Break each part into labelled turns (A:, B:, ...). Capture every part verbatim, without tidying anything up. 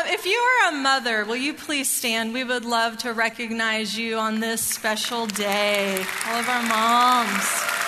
A: Um, if you are a mother, will you please stand? We would love to recognize you on this special day. All of our moms.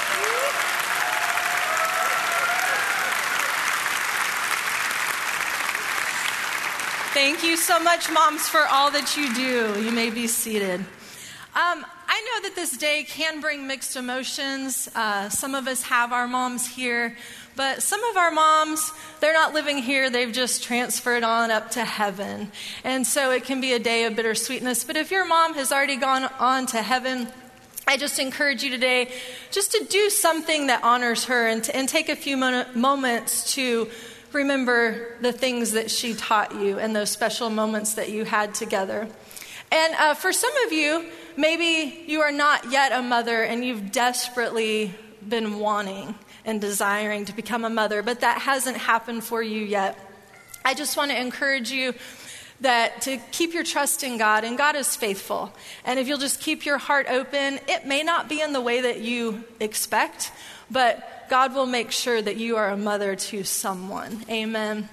A: Thank you so much, moms, for all that you do. You may be seated. Um, I know that this day can bring mixed emotions. Uh, some of us have our moms here, but some of our moms, they're not living here. They've just transferred on up to heaven. And so it can be a day of bittersweetness. But if your mom has already gone on to heaven, I just encourage you today just to do something that honors her and, to, and take a few mo- moments to remember the things that she taught you and those special moments that you had together. And uh, for some of you, maybe you are not yet a mother and you've desperately been wanting and desiring to become a mother, but that hasn't happened for you yet. I just want to encourage you that to keep your trust in God, and God is faithful. And if you'll just keep your heart open, it may not be in the way that you expect, but God will make sure that you are a mother to someone. Amen.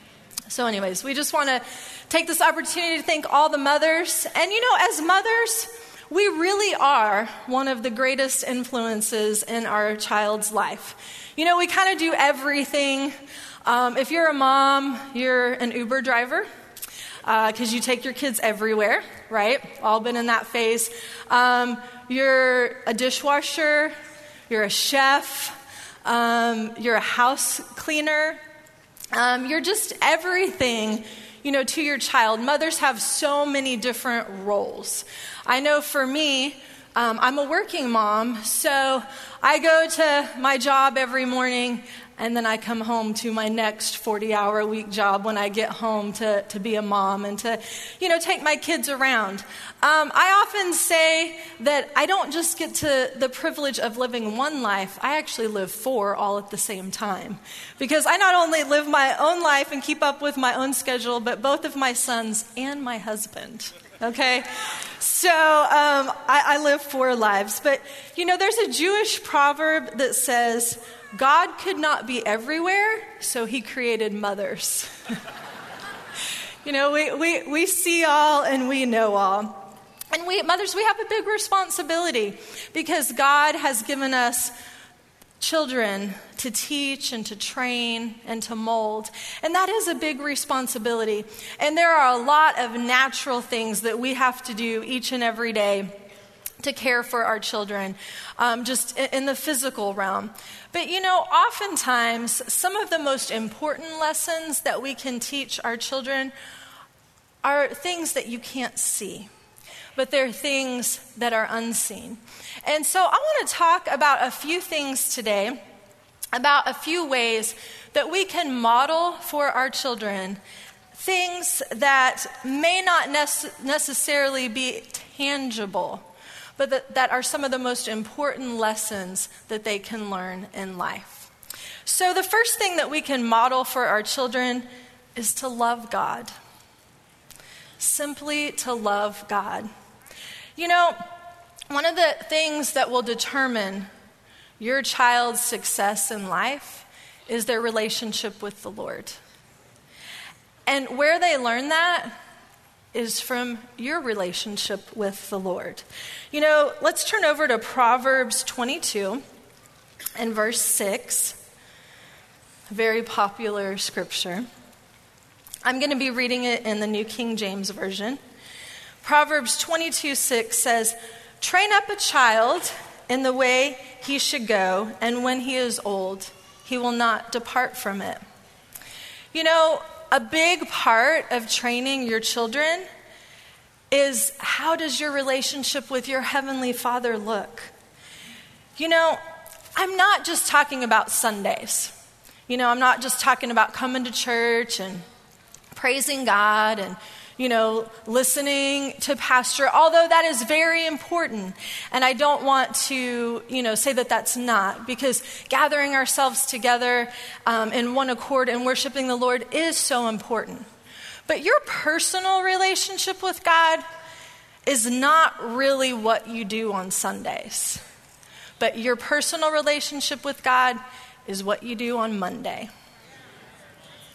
A: So anyways, we just want to take this opportunity to thank all the mothers. And you know, as mothers, we really are one of the greatest influences in our child's life. You know, we kind of do everything. Um, if you're a mom, you're an Uber driver because uh, you take your kids everywhere, right? All been in that phase. Um, you're a dishwasher. You're a chef. Um, you're a house cleaner. Um, you're just everything, you know, to your child. Mothers have so many different roles. I know for me, um, I'm a working mom, so I go to my job every morning, and then I come home to my next forty-hour-a-week job when I get home to, to be a mom and to, you know, take my kids around. Um, I often say that I don't just get to the privilege of living one life, I actually live four all at the same time. Because I not only live my own life and keep up with my own schedule, but both of my sons and my husband. Okay? So um, I, I live four lives. But, you know, there's a Jewish proverb that says, God could not be everywhere, so he created mothers. You know, we, we, we see all and we know all. And we, mothers, we have a big responsibility because God has given us children to teach and to train and to mold. And that is a big responsibility. And there are a lot of natural things that we have to do each and every day to care for our children, um, just in the physical realm. But you know, oftentimes, some of the most important lessons that we can teach our children are things that you can't see, but they're things that are unseen. And so I want to talk about a few things today, about a few ways that we can model for our children things that may not nece- necessarily be tangible, but that, that are some of the most important lessons that they can learn in life. So the first thing that we can model for our children is to love God. Simply to love God. You know, one of the things that will determine your child's success in life is their relationship with the Lord. And where they learn that is from your relationship with the Lord. You know, let's turn over to Proverbs twenty-two and verse six, a very popular scripture. I'm going to be reading it in the New King James Version. Proverbs twenty-two six says, "Train up a child in the way he should go, and when he is old, he will not depart from it." You know, a big part of training your children is how does your relationship with your Heavenly Father look? You know, I'm not just talking about Sundays. You know, I'm not just talking about coming to church and praising God and, you know, listening to pastor, although that is very important. And I don't want to, you know, say that that's not, because gathering ourselves together um, in one accord and worshiping the Lord is so important. But your personal relationship with God is not really what you do on Sundays. But your personal relationship with God is what you do on Monday.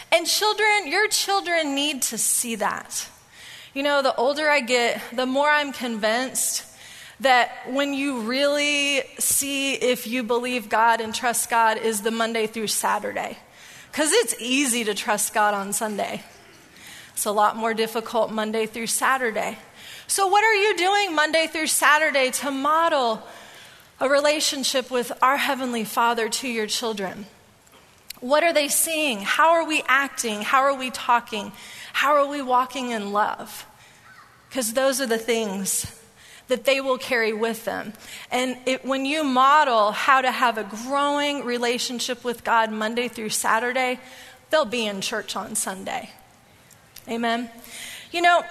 A: And children, your children need to see that. You know, the older I get, the more I'm convinced that when you really see if you believe God and trust God is the Monday through Saturday. Because it's easy to trust God on Sunday. It's a lot more difficult Monday through Saturday. So what are you doing Monday through Saturday to model a relationship with our Heavenly Father to your children? What are they seeing? How are we acting? How are we talking? How are we walking in love? Because those are the things that they will carry with them. And it, when you model how to have a growing relationship with God Monday through Saturday, they'll be in church on Sunday. Amen? You know,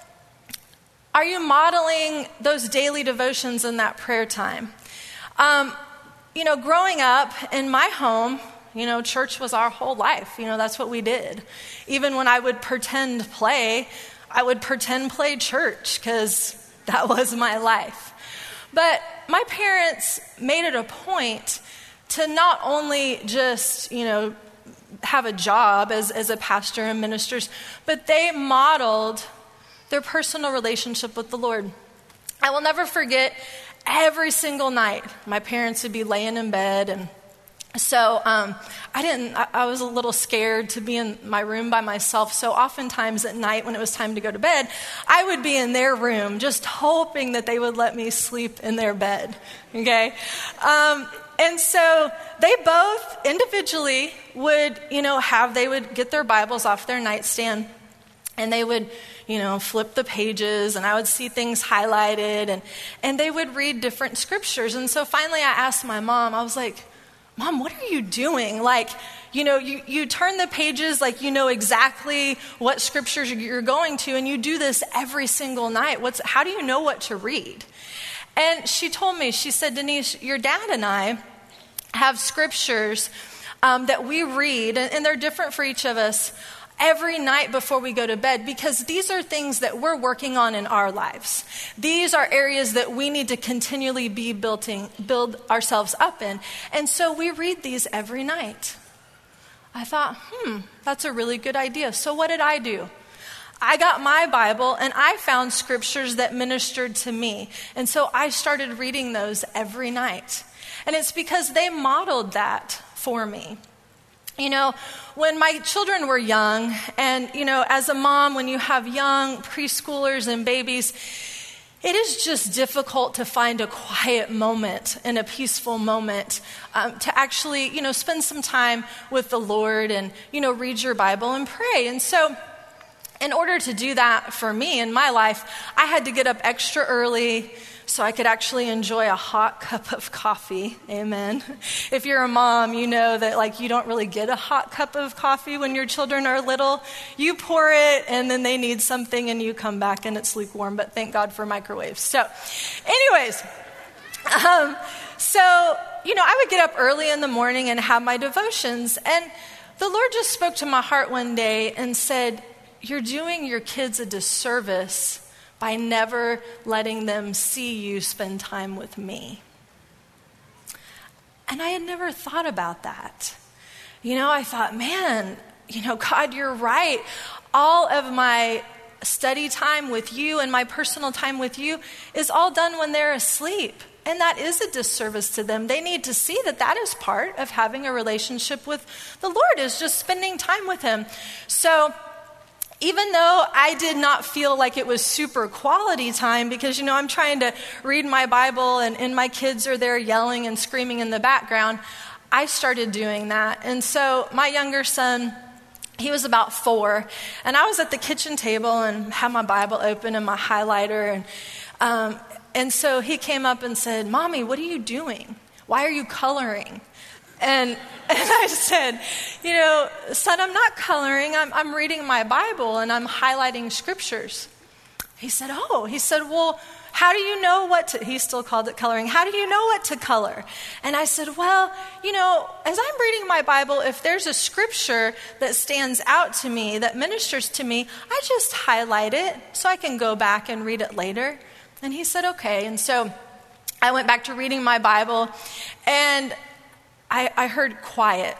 A: are you modeling those daily devotions in that prayer time? Um, you know, growing up in my home, you know, church was our whole life. You know, that's what we did. Even when I would pretend play, I would pretend play church because that was my life. But my parents made it a point to not only just, you know, have a job as, as a pastor and ministers, but they modeled their personal relationship with the Lord. I will never forget, every single night, my parents would be laying in bed, and so um, I didn't, I, I was a little scared to be in my room by myself. So oftentimes at night when it was time to go to bed, I would be in their room just hoping that they would let me sleep in their bed, okay? Um, and so they both individually would, you know, have, they would get their Bibles off their nightstand and they would, you know, flip the pages, and I would see things highlighted, and, and they would read different scriptures. And so finally I asked my mom, I was like, Mom, what are you doing? Like, you know, you, you turn the pages like you know exactly what scriptures you're going to, and you do this every single night. What's, how do you know what to read? And she told me, she said, Denise, your dad and I have scriptures um, that we read, and, and they're different for each of us, every night before we go to bed, because these are things that we're working on in our lives. These are areas that we need to continually be building, build ourselves up in. And so we read these every night. I thought, hmm, that's a really good idea. So what did I do? I got my Bible and I found scriptures that ministered to me. And so I started reading those every night. And it's because they modeled that for me. You know, when my children were young, and, you know, as a mom, when you have young preschoolers and babies, it is just difficult to find a quiet moment and a peaceful moment um, to actually, you know, spend some time with the Lord and, you know, read your Bible and pray. And so in order to do that for me in my life, I had to get up extra early so I could actually enjoy a hot cup of coffee. Amen. If you're a mom, you know that like you don't really get a hot cup of coffee when your children are little. You pour it and then they need something and you come back and it's lukewarm, but thank God for microwaves. So anyways, um, so, you know, I would get up early in the morning and have my devotions, and the Lord just spoke to my heart one day and said, you're doing your kids a disservice by never letting them see you spend time with me. And I had never thought about that. You know, I thought, man, you know, God, you're right. All of my study time with you and my personal time with you is all done when they're asleep. And that is a disservice to them. They need to see that that is part of having a relationship with the Lord, is just spending time with him. So even though I did not feel like it was super quality time, because, you know, I'm trying to read my Bible and, and my kids are there yelling and screaming in the background, I started doing that. And so my younger son, he was about four, and I was at the kitchen table and had my Bible open and my highlighter. And, um, and so he came up and said, Mommy, what are you doing? Why are you coloring? And, and I said, you know, son, I'm not coloring. I'm, I'm reading my Bible and I'm highlighting scriptures. He said, oh, he said, well, how do you know what to, he still called it coloring. How do you know what to color? And I said, well, you know, as I'm reading my Bible, if there's a scripture that stands out to me, that ministers to me, I just highlight it so I can go back and read it later. And he said, okay. And so I went back to reading my Bible, and I, I heard quiet.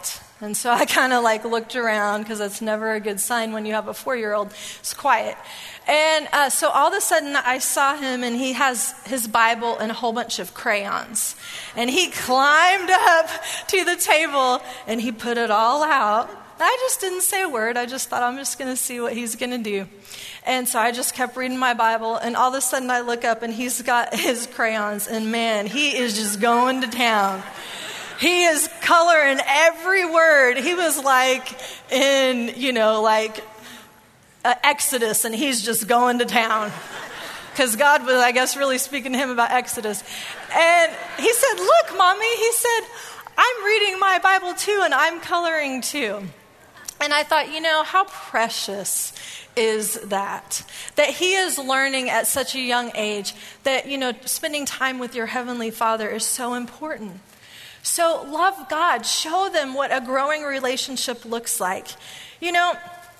A: And so I kind of like looked around because that's never a good sign when you have a four-year-old. It's quiet. And uh, so all of a sudden I saw him, and he has his Bible and a whole bunch of crayons. And he climbed up to the table and he put it all out. I just didn't say a word. I just thought, I'm just going to see what he's going to do. And so I just kept reading my Bible, and all of a sudden I look up and he's got his crayons, and man, he is just going to town. He is coloring every word. He was like in, you know, like uh, Exodus, and he's just going to town. Because God was, I guess, really speaking to him about Exodus. And he said, look, Mommy, he said, I'm reading my Bible too, and I'm coloring too. And I thought, you know, how precious is that? That he is learning at such a young age that, you know, spending time with your Heavenly Father is so important. So love God. Show them what a growing relationship looks like. You know,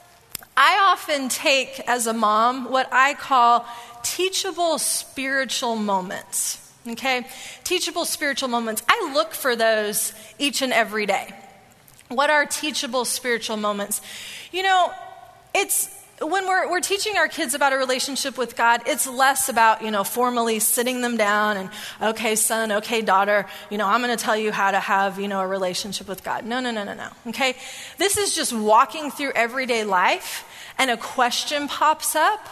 A: I often take, as a mom, what I call teachable spiritual moments. Okay? Teachable spiritual moments. I look for those each and every day. What are teachable spiritual moments? You know, it's when we're we're teaching our kids about a relationship with God, it's less about, you know, formally sitting them down and, okay, son, okay, daughter, you know, I'm going to tell you how to have, you know, a relationship with God. No, no, no, no, no. Okay? This is just walking through everyday life, and a question pops up.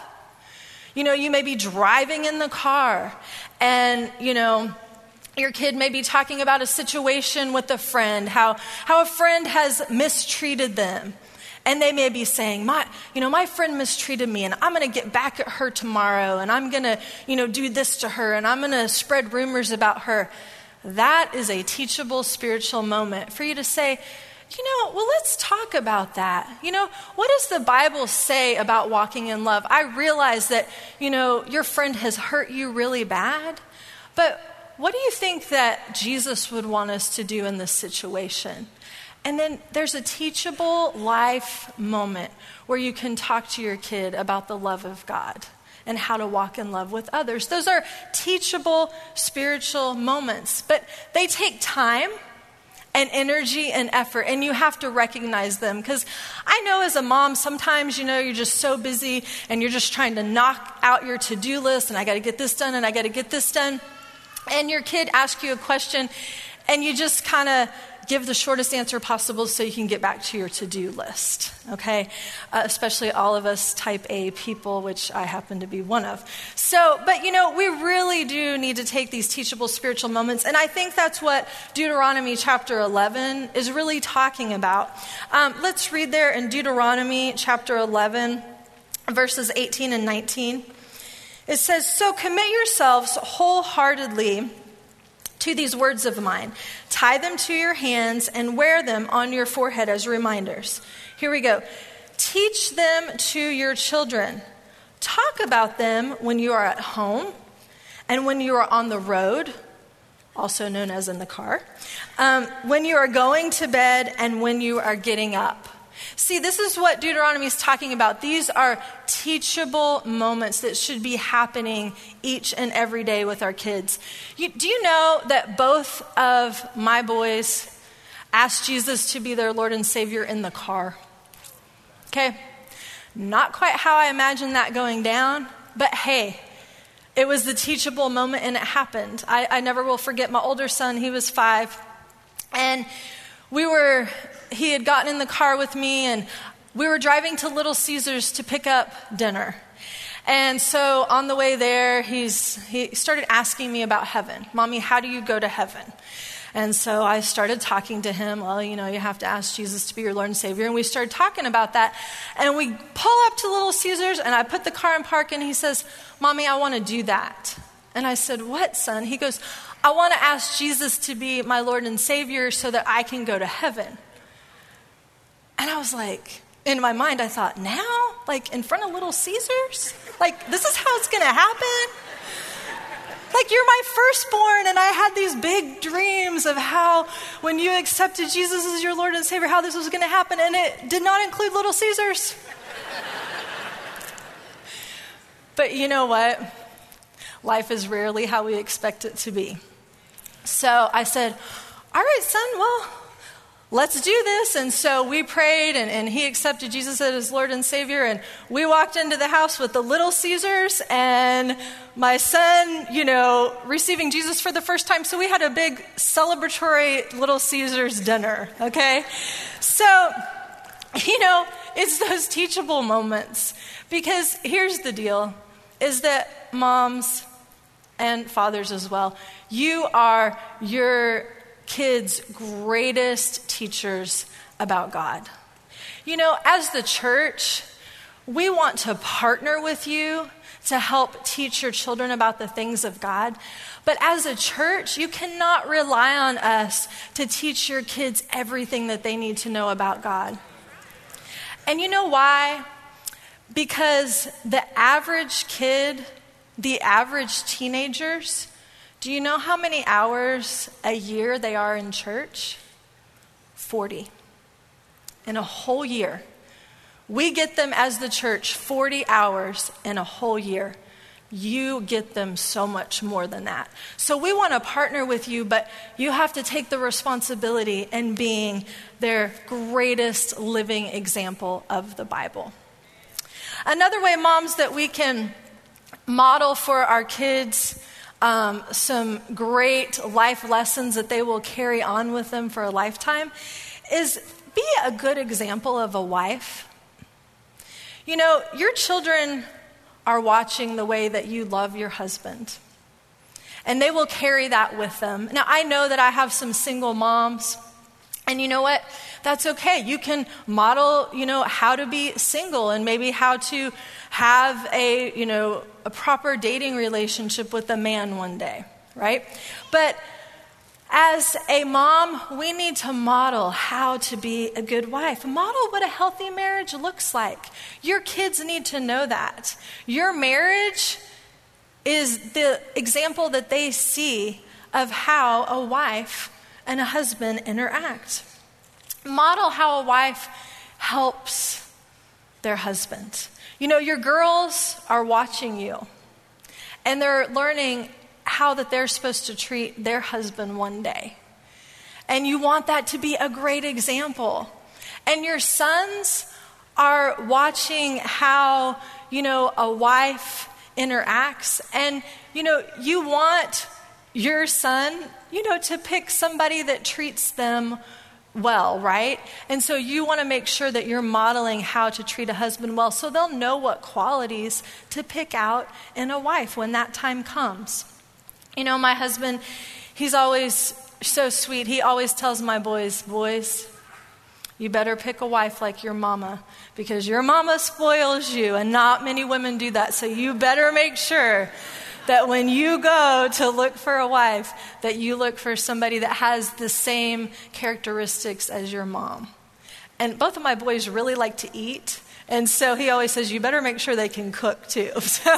A: You know, you may be driving in the car, and, you know, your kid may be talking about a situation with a friend, how, how a friend has mistreated them. And they may be saying, my, you know, my friend mistreated me, and I'm going to get back at her tomorrow, and I'm going to, you know, do this to her, and I'm going to spread rumors about her. That is a teachable spiritual moment for you to say, you know, well, let's talk about that. You know, what does the Bible say about walking in love? I realize that, you know, your friend has hurt you really bad, but what do you think that Jesus would want us to do in this situation? And then there's a teachable life moment where you can talk to your kid about the love of God and how to walk in love with others. Those are teachable spiritual moments, but they take time and energy and effort, and you have to recognize them. Because I know as a mom, sometimes, you know, you're just so busy and you're just trying to knock out your to-do list, and I got to get this done and I got to get this done. And your kid asks you a question, and you just kind of give the shortest answer possible so you can get back to your to-do list, okay? Uh, especially all of us type A people, which I happen to be one of. So, but you know, we really do need to take these teachable spiritual moments, and I think that's what Deuteronomy chapter eleven is really talking about. Um, let's read there in Deuteronomy chapter eleven, verses eighteen and nineteen. It says, "So commit yourselves wholeheartedly to these words of mine. Tie them to your hands and wear them on your forehead as reminders." Here we go. "Teach them to your children. Talk about them when you are at home and when you are on the road," also known as in the car, um, "when you are going to bed and when you are getting up." See, this is what Deuteronomy is talking about. These are teachable moments that should be happening each and every day with our kids. You, do you know that both of my boys asked Jesus to be their Lord and Savior in the car? Okay, not quite how I imagined that going down, but hey, it was the teachable moment and it happened. I, I never will forget my older son. He was five, and we were... he had gotten in the car with me, and we were driving to Little Caesars to pick up dinner. And so on the way there, he's he started asking me about heaven. "Mommy, how do you go to heaven?" And so I started talking to him. Well, you know, you have to ask Jesus to be your Lord and Savior. And we started talking about that. And we pull up to Little Caesars, and I put the car in park, and he says, "Mommy, I want to do that." And I said, "What, son?" He goes, "I want to ask Jesus to be my Lord and Savior so that I can go to heaven." And I was like, in my mind, I thought, now? Like, in front of Little Caesars? Like, this is how it's going to happen? Like, you're my firstborn, and I had these big dreams of how, when you accepted Jesus as your Lord and Savior, how this was going to happen, and it did not include Little Caesars. But you know what? Life is rarely how we expect it to be. So I said, "All right, son, well, let's do this. And so we prayed, and, and he accepted Jesus as his Lord and Savior. And we walked into the house with the Little Caesars and my son, you know, receiving Jesus for the first time. So we had a big celebratory Little Caesars dinner, okay? So, you know, it's those teachable moments. Because here's the deal, is that moms and fathers as well, you are your kids' greatest teachers about God. You know, as the church, we want to partner with you to help teach your children about the things of God. But as a church, you cannot rely on us to teach your kids everything that they need to know about God. And you know why? Because the average kid, the average teenagers, do you know how many hours a year they are in church? forty. In a whole year. We get them as the church forty hours in a whole year. You get them so much more than that. So we want to partner with you, but you have to take the responsibility in being their greatest living example of the Bible. Another way, moms, that we can model for our kids um, some great life lessons that they will carry on with them for a lifetime is be a good example of a wife. You know, your children are watching the way that you love your husband, and they will carry that with them. Now, I know that I have some single moms, and you know what? That's okay. You can model, you know, how to be single and maybe how to have a, you know, a proper dating relationship with a man one day, right? But as a mom, we need to model how to be a good wife. Model what a healthy marriage looks like. Your kids need to know that. Your marriage is the example that they see of how a wife and a husband interact. Model how a wife helps their husband. You know, your girls are watching you, and they're learning how that they're supposed to treat their husband one day. And you want that to be a great example. And your sons are watching how, you know, a wife interacts. And, you know, you want your son, you know, to pick somebody that treats them well, right? And so you want to make sure that you're modeling how to treat a husband well, so they'll know what qualities to pick out in a wife when that time comes. You know, my husband, he's always so sweet. He always tells my boys, boys, you better pick a wife like your mama, because your mama spoils you, and not many women do that. So you better make sure that when you go to look for a wife, that you look for somebody that has the same characteristics as your mom. And both of my boys really like to eat, and so he always says, you better make sure they can cook too. So,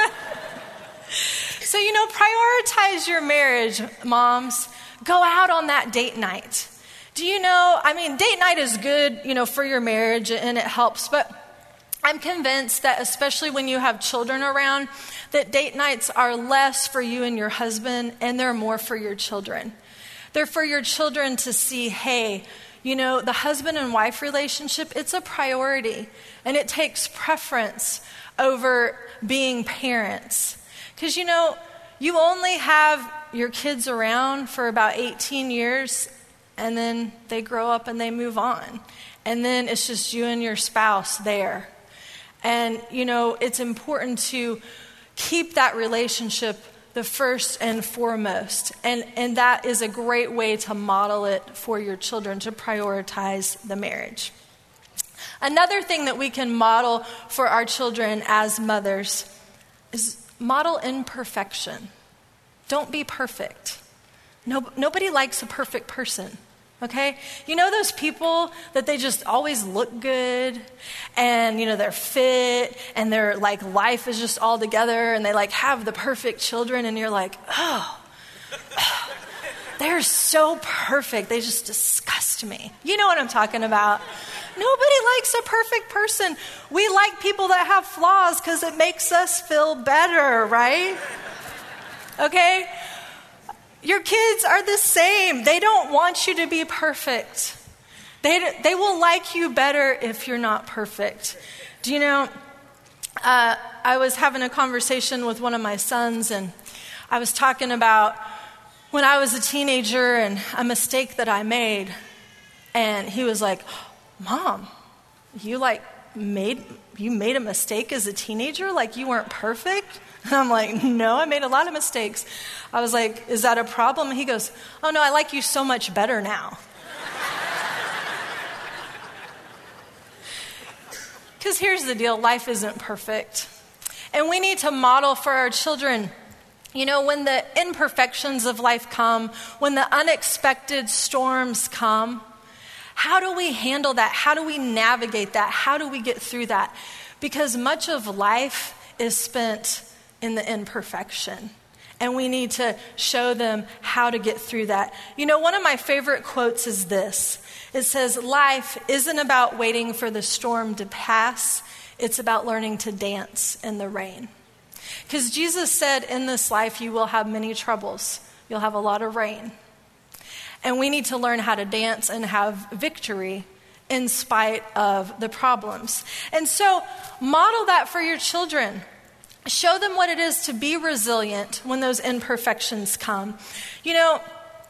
A: so you know, prioritize your marriage, moms. Go out on that date night. Do you know, I mean, date night is good, you know, for your marriage, and it helps, but I'm convinced that especially when you have children around, that date nights are less for you and your husband, and they're more for your children. They're for your children to see, hey, you know, the husband and wife relationship, it's a priority, and it takes preference over being parents. Because, you know, you only have your kids around for about eighteen years, and then they grow up and they move on. And then it's just you and your spouse there. And, you know, it's important to keep that relationship the first and foremost. And, and that is a great way to model it for your children, to prioritize the marriage. Another thing that we can model for our children as mothers is model imperfection. Don't be perfect. No, nobody likes a perfect person. Okay? You know those people that they just always look good, and, you know, they're fit, and their, like, life is just all together, and they, like, have the perfect children, and you're like, oh, oh, they're so perfect. They just disgust me. You know what I'm talking about. Nobody likes a perfect person. We like people that have flaws because it makes us feel better, right? Okay? Your kids are the same. They don't want you to be perfect. They, they will like you better if you're not perfect. Do you know, uh, I was having a conversation with one of my sons, and I was talking about when I was a teenager and a mistake that I made. And he was like, Mom, you like made, you made a mistake as a teenager? Like you weren't perfect? And I'm like, no, I made a lot of mistakes. I was like, is that a problem? And he goes, oh no, I like you so much better now. Because here's the deal, life isn't perfect. And we need to model for our children, you know, when the imperfections of life come, when the unexpected storms come, how do we handle that? How do we navigate that? How do we get through that? Because much of life is spent in the imperfection. And we need to show them how to get through that. You know, one of my favorite quotes is this. It says, life isn't about waiting for the storm to pass. It's about learning to dance in the rain. Because Jesus said, in this life, you will have many troubles. You'll have a lot of rain. And we need to learn how to dance and have victory in spite of the problems. And so model that for your children. Show them what it is to be resilient when those imperfections come. You know,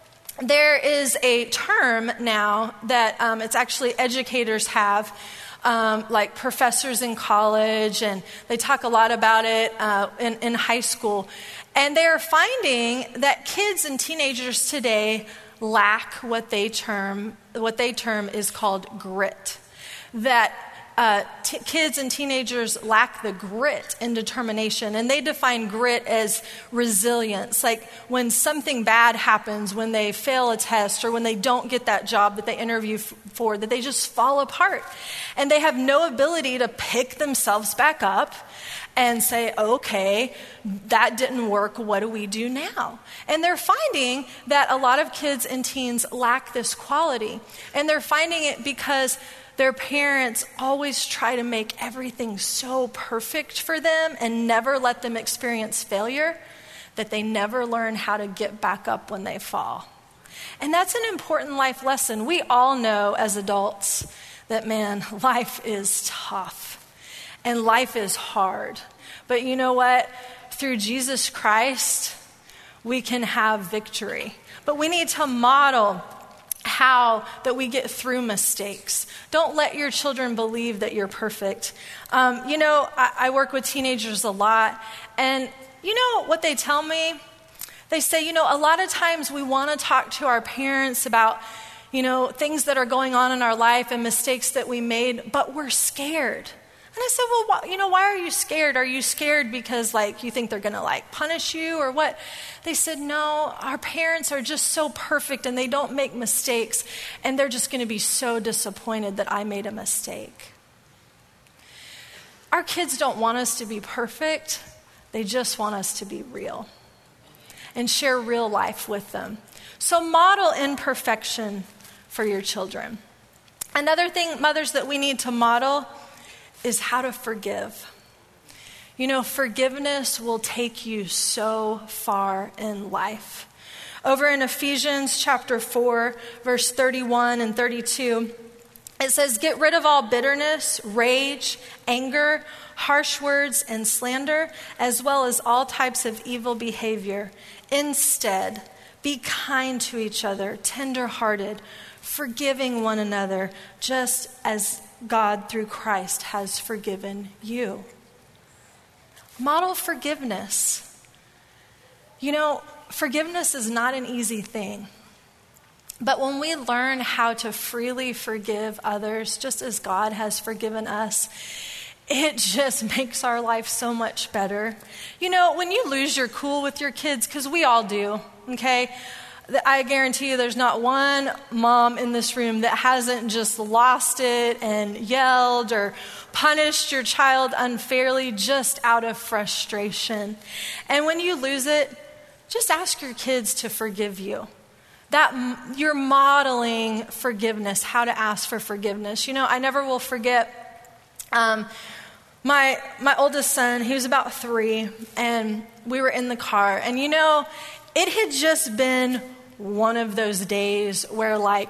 A: there is a term now that um, it's actually educators have, um, like professors in college, and they talk a lot about it uh, in, in high school. And they're finding that kids and teenagers today lack what they term what they term is called grit. That uh, t- kids and teenagers lack the grit and determination, and they define grit as resilience. Like when something bad happens, when they fail a test, or when they don't get that job that they interview f- for, that they just fall apart, and they have no ability to pick themselves back up and say, okay, that didn't work, what do we do now? And they're finding that a lot of kids and teens lack this quality. And they're finding it because their parents always try to make everything so perfect for them and never let them experience failure, that they never learn how to get back up when they fall. And that's an important life lesson. We all know as adults that, man, life is tough. And life is hard. But you know what? Through Jesus Christ, we can have victory. But we need to model how that we get through mistakes. Don't let your children believe that you're perfect. Um, you know, I, I work with teenagers a lot. And you know what they tell me? They say, you know, a lot of times we want to talk to our parents about, you know, things that are going on in our life and mistakes that we made, but we're scared. And I said, well, why, you know, why are you scared? Are you scared because, like, you think they're going to, like, punish you or what? They said, no, our parents are just so perfect and they don't make mistakes. And they're just going to be so disappointed that I made a mistake. Our kids don't want us to be perfect. They just want us to be real and share real life with them. So model imperfection for your children. Another thing, mothers, that we need to model is how to forgive. You know, forgiveness will take you so far in life. Over in Ephesians chapter four, verse thirty-one and thirty-two, it says, get rid of all bitterness, rage, anger, harsh words, and slander, as well as all types of evil behavior. Instead, be kind to each other, tender-hearted, forgiving one another, just as God through Christ has forgiven you. Model forgiveness. You know, forgiveness is not an easy thing. But when we learn how to freely forgive others, just as God has forgiven us, it just makes our life so much better. You know, when you lose your cool with your kids, because we all do, okay? I guarantee you there's not one mom in this room that hasn't just lost it and yelled or punished your child unfairly just out of frustration. And when you lose it, just ask your kids to forgive you. That you're modeling forgiveness, how to ask for forgiveness. You know, I never will forget um, my my oldest son. He was about three, and we were in the car. And you know, it had just been one of those days where, like,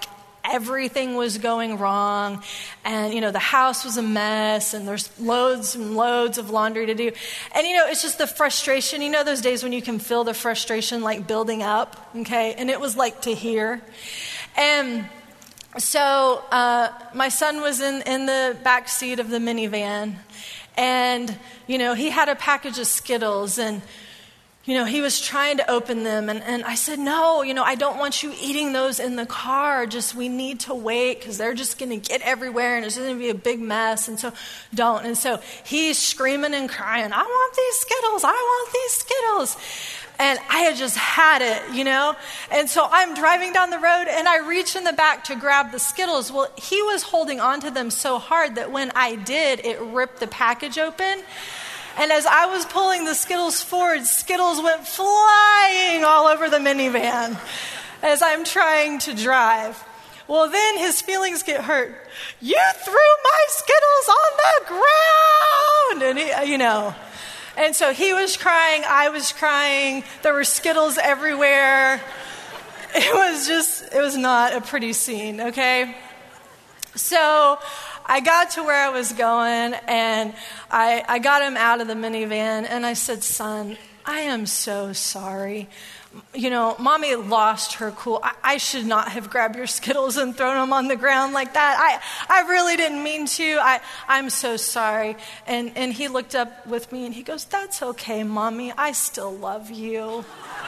A: everything was going wrong, and, you know, the house was a mess, and there's loads and loads of laundry to do. And, you know, it's just the frustration. You know those days when you can feel the frustration, like, building up, okay? And it was, like, to here. And so uh, my son was in, in the back seat of the minivan, and, you know, he had a package of Skittles, and, you know, he was trying to open them, and, and I said, no, you know, I don't want you eating those in the car. Just, we need to wait, because they're just going to get everywhere, and it's going to be a big mess, and so don't. And so he's screaming and crying, I want these Skittles, I want these Skittles. And I had just had it, you know? And so I'm driving down the road, and I reach in the back to grab the Skittles. Well, he was holding onto them so hard that when I did, it ripped the package open. And as I was pulling the Skittles forward, Skittles went flying all over the minivan as I'm trying to drive. Well, then his feelings get hurt. You threw my Skittles on the ground! And, he, you know... And so he was crying, I was crying, there were Skittles everywhere. It was just, it was not a pretty scene, okay? So I got to where I was going, and I, I got him out of the minivan, and I said, son, I am so sorry. You know, Mommy lost her cool. I, I should not have grabbed your Skittles and thrown them on the ground like that. I, I really didn't mean to. I, I'm so sorry. And, and he looked up with me and he goes, that's okay, Mommy. I still love you.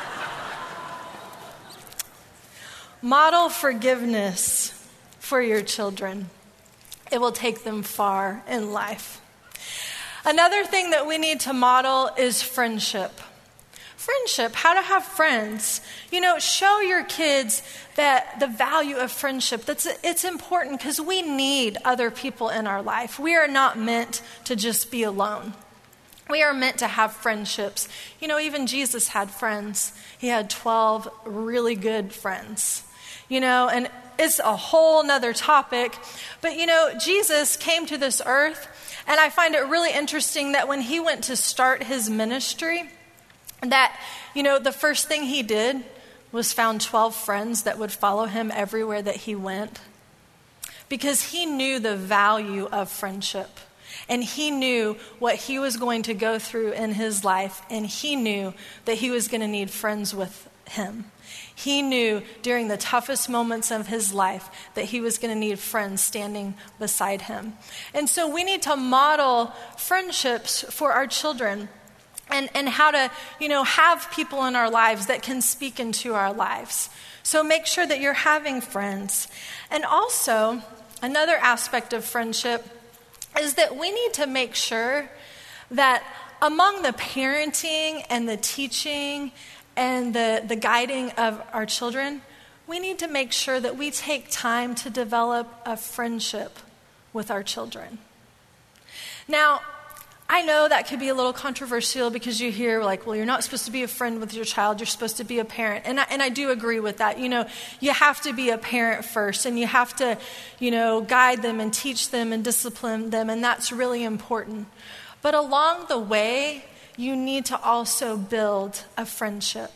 A: Model forgiveness for your children. It will take them far in life. Another thing that we need to model is friendship. Friendship, how to have friends. You know, show your kids that the value of friendship, that's it's important because we need other people in our life. We are not meant to just be alone. We are meant to have friendships. You know, even Jesus had friends. He had twelve really good friends. You know, and it's a whole nother topic. But, you know, Jesus came to this earth, and I find it really interesting that when he went to start his ministry, that, you know, the first thing he did was found twelve friends that would follow him everywhere that he went. Because he knew the value of friendship. And he knew what he was going to go through in his life. And he knew that he was going to need friends with him. He knew during the toughest moments of his life that he was going to need friends standing beside him. And so we need to model friendships for our children. And, and how to, you know, have people in our lives that can speak into our lives. So make sure that you're having friends. And also, another aspect of friendship is that we need to make sure that among the parenting and the teaching and the, the guiding of our children, we need to make sure that we take time to develop a friendship with our children. Now, I know that could be a little controversial because you hear like, well, you're not supposed to be a friend with your child. You're supposed to be a parent. And I, and I do agree with that. You know, you have to be a parent first, and you have to, you know, guide them and teach them and discipline them. And that's really important. But along the way, you need to also build a friendship.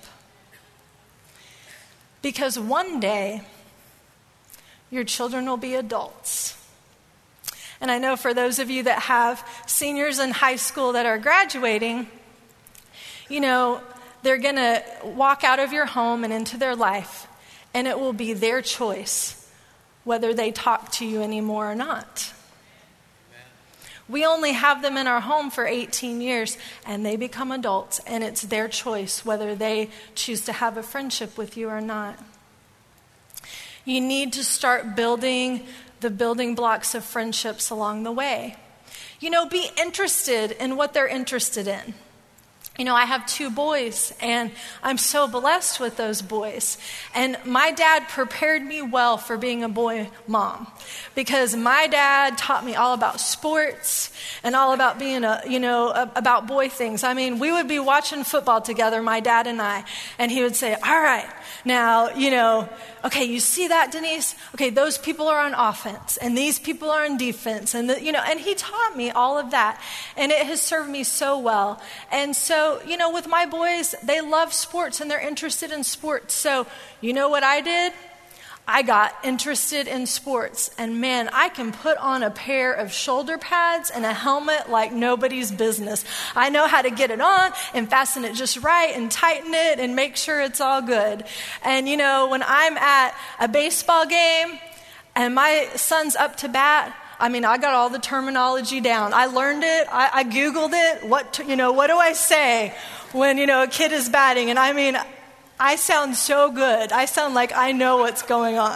A: Because one day, your children will be adults. And I know for those of you that have seniors in high school that are graduating, you know, they're going to walk out of your home and into their life, and it will be their choice whether they talk to you anymore or not. Amen. We only have them in our home for eighteen years, and they become adults, and it's their choice whether they choose to have a friendship with you or not. You need to start building the building blocks of friendships along the way. You know, be interested in what they're interested in. You know, I have two boys, and I'm so blessed with those boys. And my dad prepared me well for being a boy mom, because my dad taught me all about sports and all about being a, you know, a, about boy things. I mean, we would be watching football together, my dad and I, and he would say, all right, now, you know, okay, you see that, Denise? Okay, those people are on offense, and these people are on defense, and the, you know, and he taught me all of that, and it has served me so well. And so, you know, with my boys, they love sports and they're interested in sports. So, you know what I did? I got interested in sports, and man, I can put on a pair of shoulder pads and a helmet like nobody's business. I know how to get it on and fasten it just right and tighten it and make sure it's all good. And you know, when I'm at a baseball game and my son's up to bat, I mean, I got all the terminology down. I learned it. I, I Googled it. What, you know, what do I say when, you know, a kid is batting? And I mean, I sound so good. I sound like I know what's going on.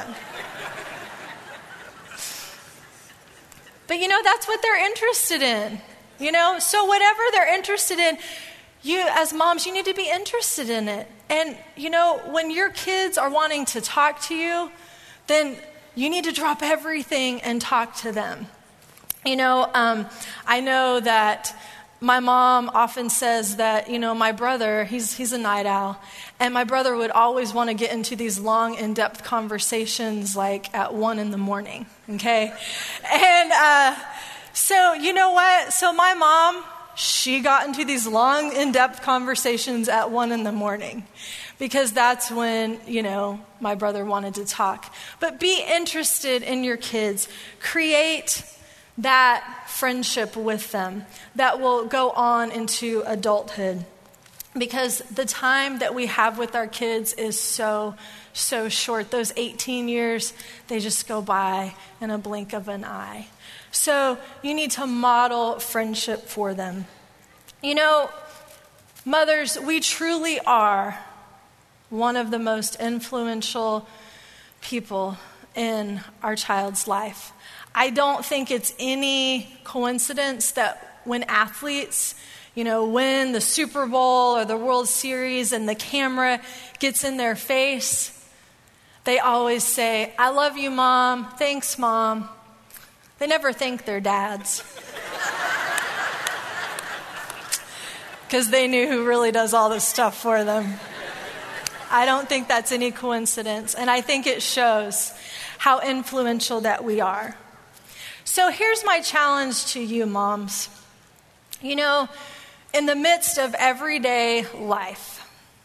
A: But you know, that's what they're interested in. You know, so whatever they're interested in, you as moms, you need to be interested in it. And you know, when your kids are wanting to talk to you, then you need to drop everything and talk to them. You know, um, I know that my mom often says that, you know, my brother, he's he's a night owl, and my brother would always want to get into these long, in-depth conversations like at one in the morning, okay? And uh, so, you know what? So my mom, she got into these long, in-depth conversations at one in the morning because that's when, you know, my brother wanted to talk. But be interested in your kids. Create that friendship with them that will go on into adulthood, because the time that we have with our kids is so, so short. Those eighteen years, they just go by in a blink of an eye. So you need to model friendship for them. You know, mothers, we truly are one of the most influential people in our child's life. I don't think it's any coincidence that when athletes, you know, win the Super Bowl or the World Series and the camera gets in their face, they always say, "I love you, Mom. Thanks, Mom." They never thank their dads. Because they knew who really does all this stuff for them. I don't think that's any coincidence. And I think it shows how influential that we are. So here's my challenge to you, moms. You know, in the midst of everyday life,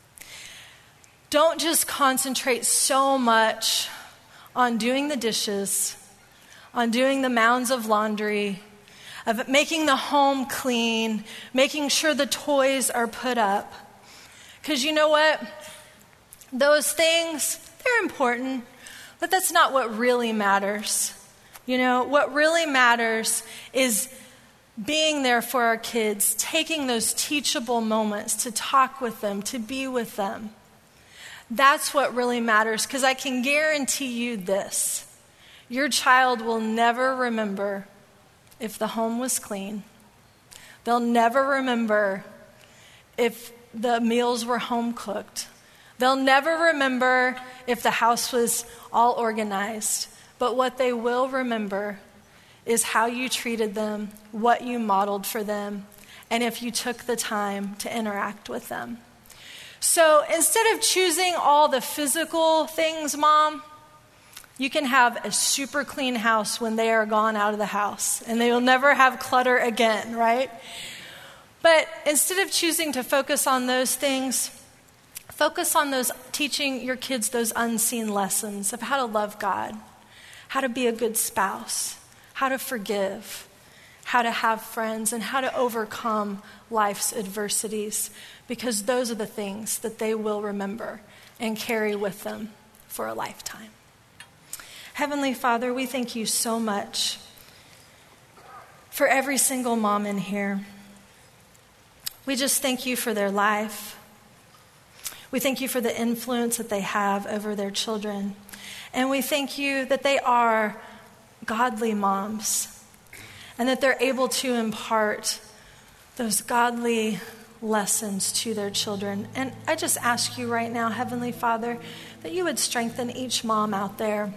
A: don't just concentrate so much on doing the dishes, on doing the mounds of laundry, of making the home clean, making sure the toys are put up. Because you know what? Those things, they're important, but that's not what really matters. You know, what really matters is being there for our kids, taking those teachable moments to talk with them, to be with them. That's what really matters, because I can guarantee you this. Your child will never remember if the home was clean. They'll never remember if the meals were home cooked. They'll never remember if the house was all organized. But what they will remember is how you treated them, what you modeled for them, and if you took the time to interact with them. So instead of choosing all the physical things, Mom, you can have a super clean house when they are gone out of the house, and they will never have clutter again, right? But instead of choosing to focus on those things, focus on those, teaching your kids those unseen lessons of how to love God, how to be a good spouse, how to forgive, how to have friends, and how to overcome life's adversities, because those are the things that they will remember and carry with them for a lifetime. Heavenly Father, we thank you so much for every single mom in here. We just thank you for their life. We thank you for the influence that they have over their children. And we thank you that they are godly moms and that they're able to impart those godly lessons to their children. And I just ask you right now, Heavenly Father, that you would strengthen each mom out there.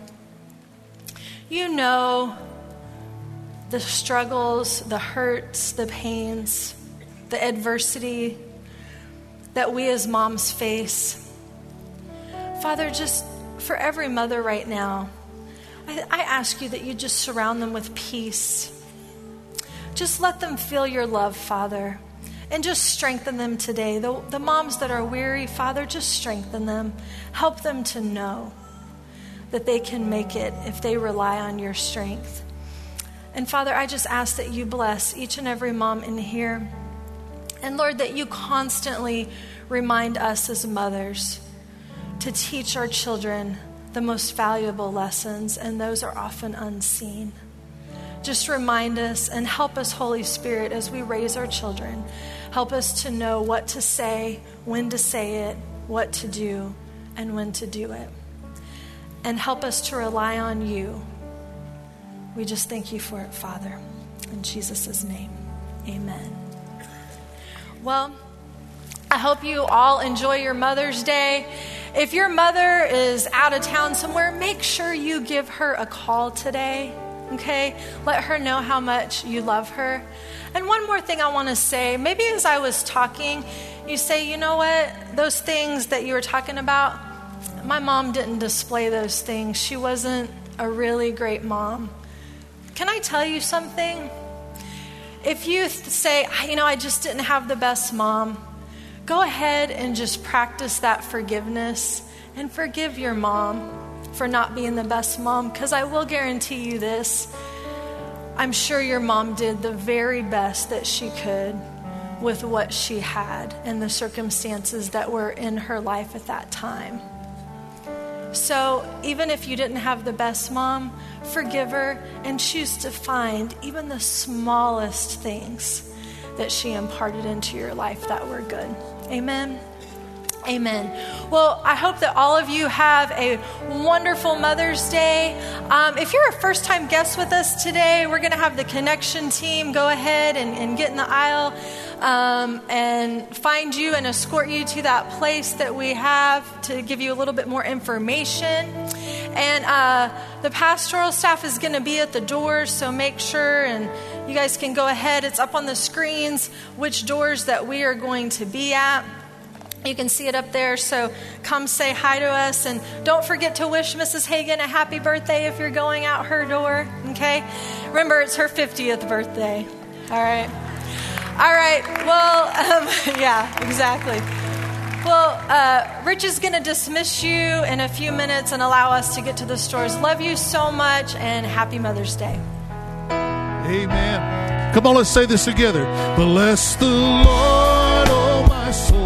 A: You know the struggles, the hurts, the pains, the adversity that we as moms face. Father, just for every mother right now, I, I ask you that you just surround them with peace. Just let them feel your love, Father, and just strengthen them today. The, the moms that are weary, Father, just strengthen them. Help them to know that they can make it if they rely on your strength. And Father, I just ask that you bless each and every mom in here. And Lord, that you constantly remind us as mothers to teach our children the most valuable lessons, and those are often unseen. Just remind us and help us, Holy Spirit, as we raise our children. Help us to know what to say, when to say it, what to do, and when to do it. And help us to rely on you. We just thank you for it, Father. In Jesus' name, amen. Well, I hope you all enjoy your Mother's Day. If your mother is out of town somewhere, make sure you give her a call today, okay? Let her know how much you love her. And one more thing I want to say, maybe as I was talking, you say, you know what, those things that you were talking about, my mom didn't display those things. She wasn't a really great mom. Can I tell you something? If you th- say, you know, I just didn't have the best mom, go ahead and just practice that forgiveness and forgive your mom for not being the best mom, because I will guarantee you this, I'm sure your mom did the very best that she could with what she had and the circumstances that were in her life at that time. So even if you didn't have the best mom, forgive her and choose to find even the smallest things that she imparted into your life that were good. Amen. Amen. Well, I hope that all of you have a wonderful Mother's Day. Um, if you're a first-time guest with us today, we're going to have the Connection team go ahead and, and get in the aisle um, and find you and escort you to that place that we have to give you a little bit more information. And uh, the pastoral staff is going to be at the doors, so make sure and you guys can go ahead. It's up on the screens which doors that we are going to be at. You can see it up there, so come say hi to us. And don't forget to wish Missus Hagan a happy birthday if you're going out her door, okay? Remember, it's her fiftieth birthday, all right? All right, well, um, yeah, exactly. Well, uh, Rich is going to dismiss you in a few minutes and allow us to get to the stores. Love you so much, and happy Mother's Day.
B: Amen. Come on, let's say this together. Bless the Lord, oh my soul.